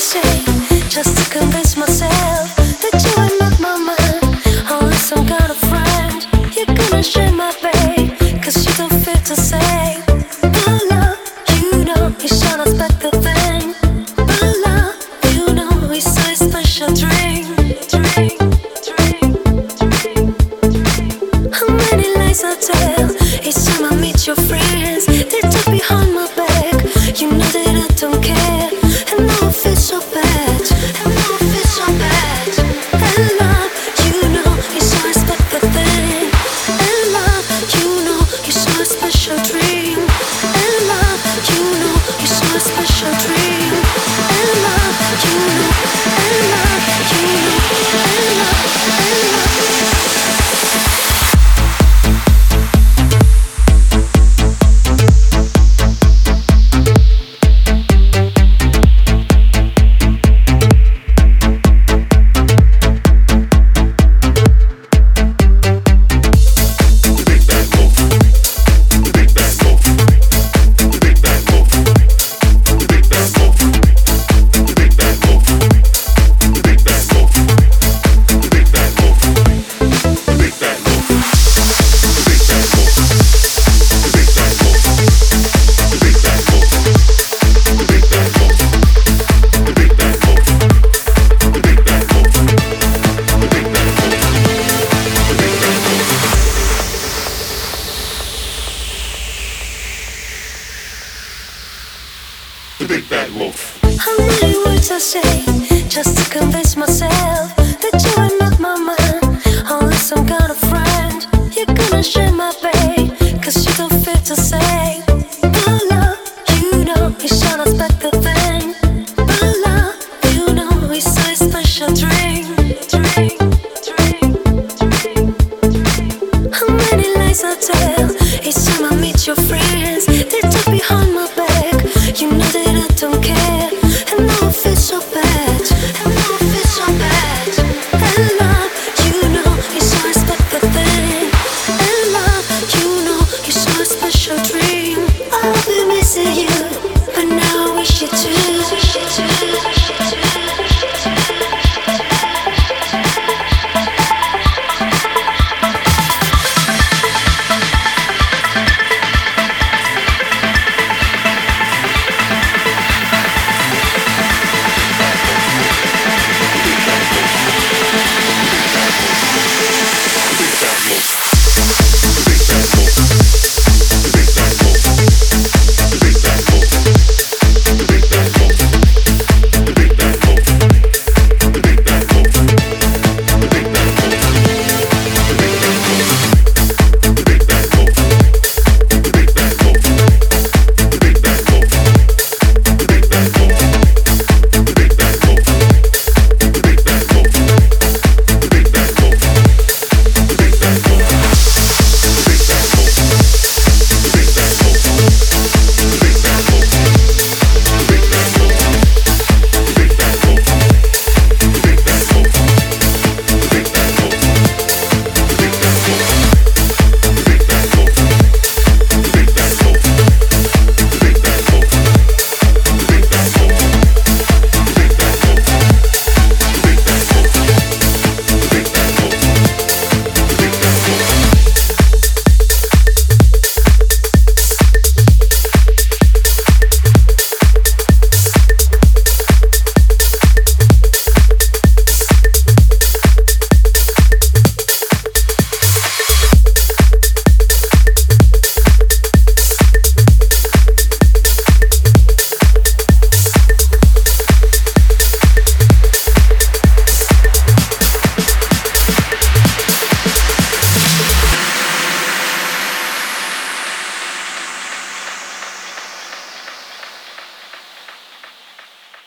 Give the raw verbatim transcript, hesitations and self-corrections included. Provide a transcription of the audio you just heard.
say, just to convince myself that you are not my man, only some kind of friend. You're gonna share my babe, cause you don't fit to say. But love, you know, it's not unexpected thing. But love, you know, it's a special drink. Drink, drink, drink, drink. How many lies I tell each time I meet your friends? They talk behind my back, you know that I don't care. And now I feel so bad, and now I feel so bad. And love, you know, it's so expected thing. And love, you know, it's so special dream. And love, you know, it's so special dream. And love, you know, and love, you know, and love, and love. How many words I say just to convince myself that you are not my man, only some kind of friend. You're gonna share my babe, cause you don't fit to say.